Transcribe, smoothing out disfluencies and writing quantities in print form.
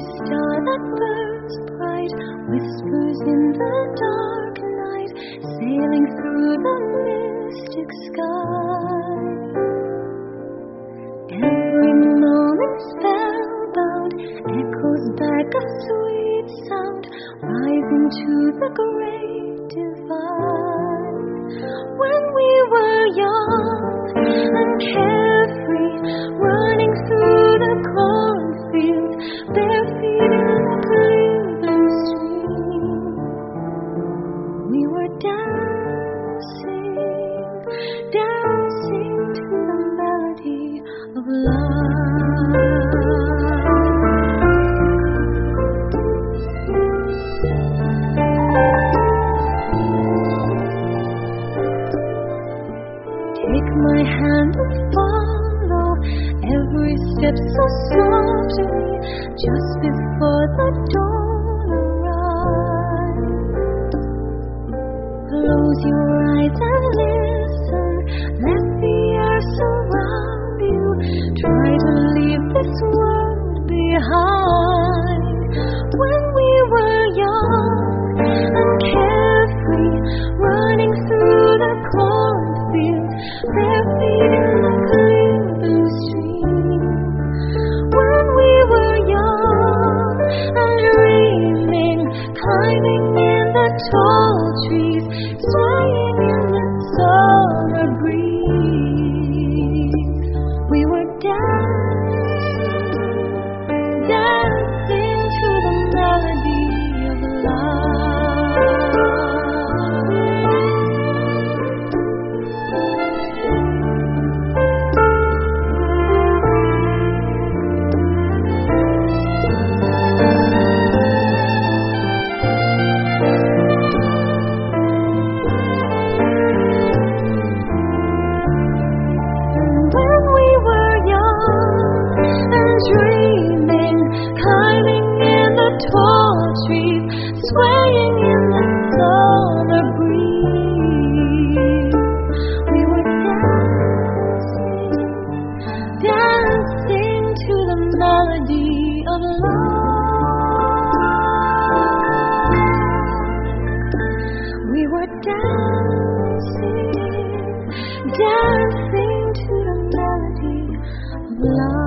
star that burns bright, whispers in the dark night, sailing through the mystic sky. Every moment spellbound echoes back a sweet sound, rising to the great divide. When we were young and carefree, running through the cornfields, bare feet in the clear blue stream, we were dancing, dancing to the melody of love. Take my hand and follow every step so softly, just before the dawn arrives. Close your eyes and listen, let the air surround you. Try to leave this world behind. When we were young and carefree, running through the cornfields, bare feet in the clear blue stream. When we were young and dreaming, climbing in the tall trees, swaying in the summer breeze, we were dancing, dancing to the melody of love. Dreaming, climbing in the tall trees, swaying in the summer breeze, we were dancing, dancing to the melody of love. We were dancing, dancing to the melody of love.